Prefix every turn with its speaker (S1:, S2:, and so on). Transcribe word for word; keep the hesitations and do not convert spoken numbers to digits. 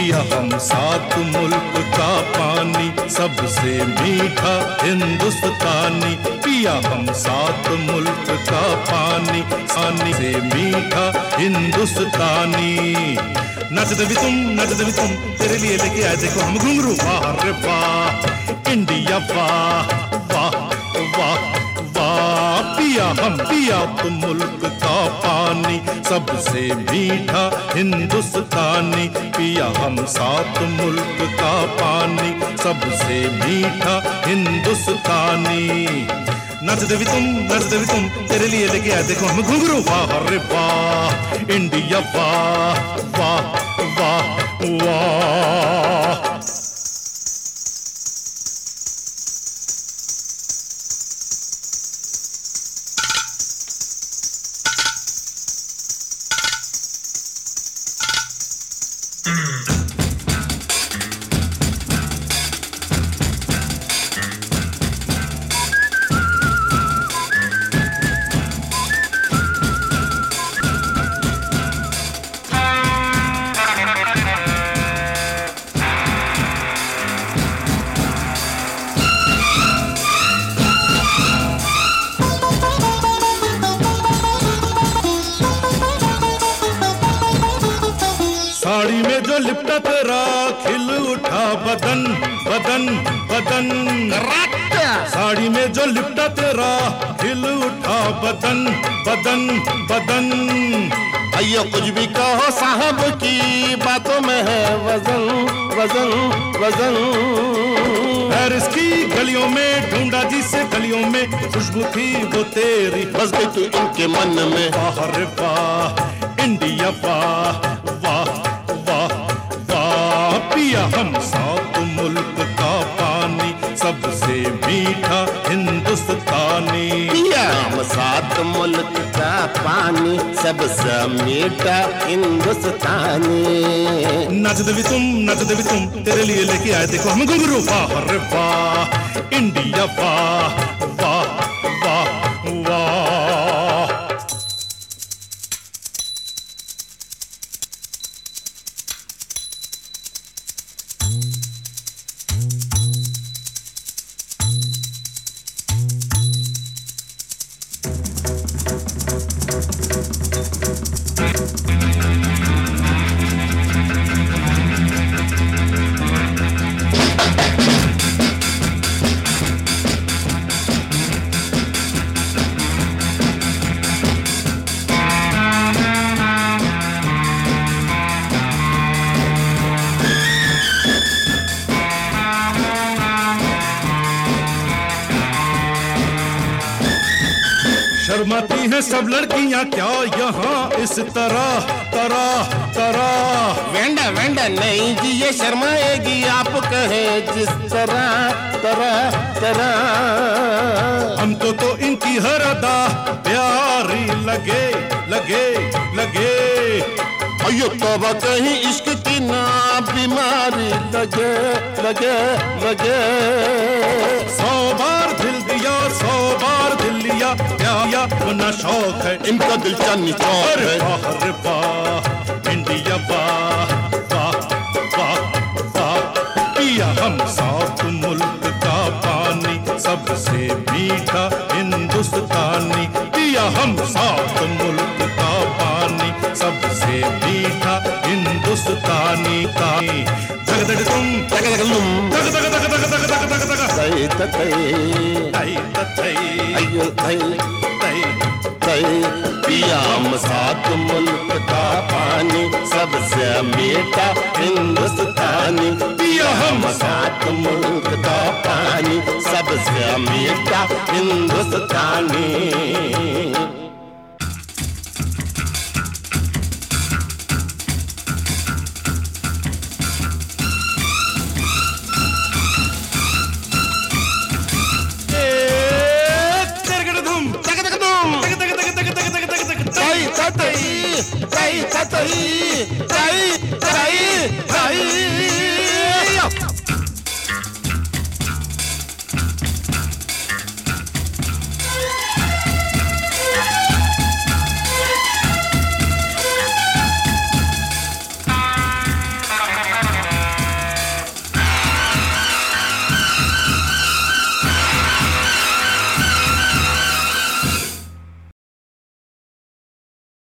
S1: पिया हम सात मुल्क का पानी सबसे मीठा हिंदुस्तानी। पिया हम सात मुल्क का पानी पानी से मीठा हिंदुस्तानी। नच दे भी तुम नच दे भी तुम तेरे लिए लेके आए देखो हम घुंघरू। वाह रे वाह इंडिया वाह वाह वाह वाह। पिया हम पिया तुम मुल्क का पानी सबसे मीठा हिंदुस्तानी। पिया हम सात मुल्क का पानी सबसे मीठा हिंदुस्तानी। नच दे भी तुम नच दे भी तुम तेरे लिए लेके आए देखो हम घुंघरू। वाह रे वाह इंडिया वाह वाह वाह वाह। साड़ी में जो लिपटा तेरा खिल उठा बदन बदन बदन। साड़ी में जो लिपटा तेरा खिल उठा बदन बदन बदन।
S2: अयो कुछ भी कहो साहब की बातों में है वजन वजन वजन।
S1: पेरिस की गलियों में ढूंढा जिसे गलियों में खुशबू थी वो तेरी
S2: बस गई तू इनके मन में।
S1: वाह रे वाह इंडिया वाह वाह वाह वाह। पिया हम सात मुल्क का पानी सबसे मीठा हिंदुस्तानी।
S2: पिया हम सात मुल्क का पानी सबसे मीठा हिंदुस्तानी।
S1: नच दे भी तुम नच दे भी तुम तेरे लिए लेके आए देखो हम घुंघरू। वाह रे वाह इंडिया वाह वाह वाह वाह। शर्माती हैं सब लड़कियां क्या यहाँ इस तरह तरह तरह।
S2: वेंडा वेंडा नहीं जी ये शर्माएगी आप कहे जिस तरह तरह तरह।
S1: हमको तो इनकी हर अदा प्यारी लगे लगे लगे।
S2: अयो तौबा कहीं इश्क की ना बीमारी लगे लगे लगे।
S1: सौ बार दिल दिया सौ बार दिल लिया क्या अपना शौक है
S2: इनका दिल चांदनी चौक है।
S1: वाह रे वाह इंडिया वाह वाह वाह वाह। पिया हम सात मुल्क का पानी सबसे मीठा हिंदुस्तानी। पिया हम सात मुल्क का पानी सबसे मीठा हिंदुस्तानी। तग तग तुम
S2: तग तग तुम
S1: तग तग तग तग तग तग तग तग
S2: तई तई
S1: तई तई
S2: अयो तई
S1: तई
S2: तई। पिया हम सात मुल्क का पानी सबसे मीठा हिंदुस्तानी। पिया हम सात मुल्क का पानी सबसे मीठा हिंदुस्तानी।